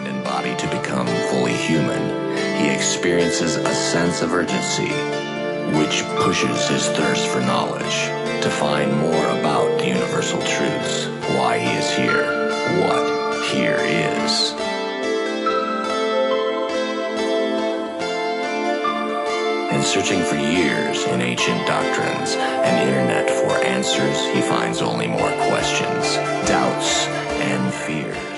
mind and body to become fully human, he experiences a sense of urgency, which pushes his thirst for knowledge, to find more about the universal truths, why he is here, what here is. And searching for years in ancient doctrines and internet for answers, he finds only more questions, doubts, and fear.